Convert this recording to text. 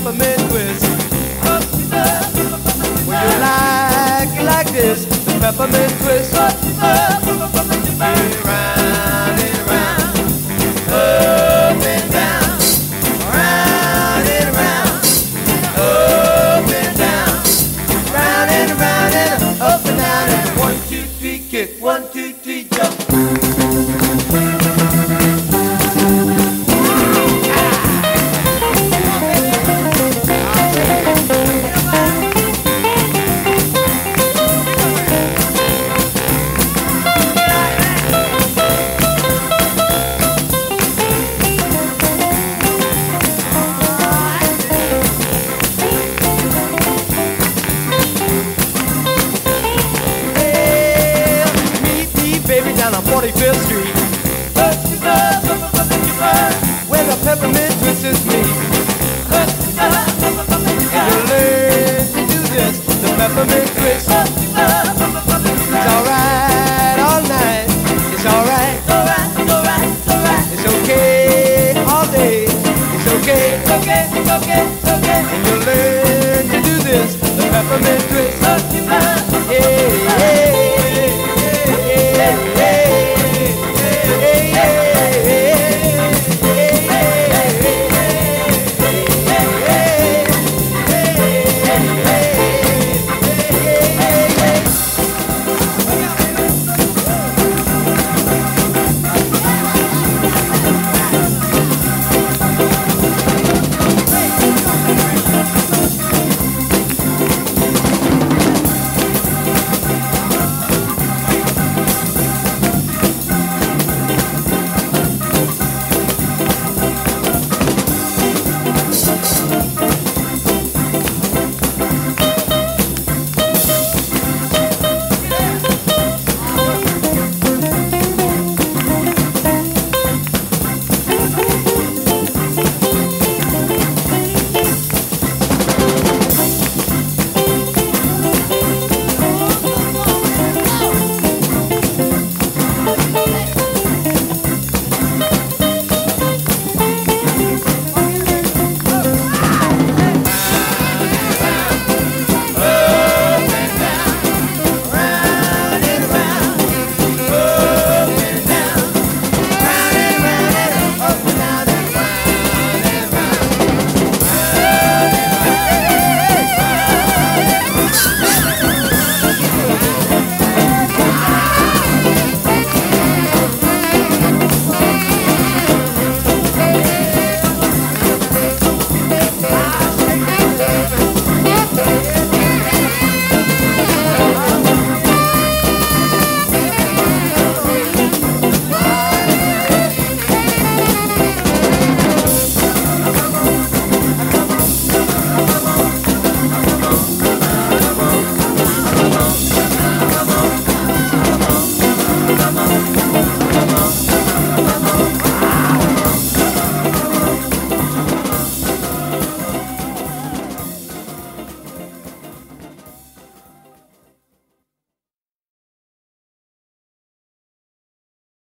peppermint twist. Would you like it like this? The peppermint twist. Round and round, up and down, round and round, up and down, round and round and up and down. And 1, 2, 3, kick. 1, 2, 3, jump. Down on 45th Street, where the peppermint twist is me. And you learn to do this, the peppermint twist. It's alright all night, it's alright. It's okay all day, it's okay. And you learn to do this, the peppermint twist. Yeah, yeah.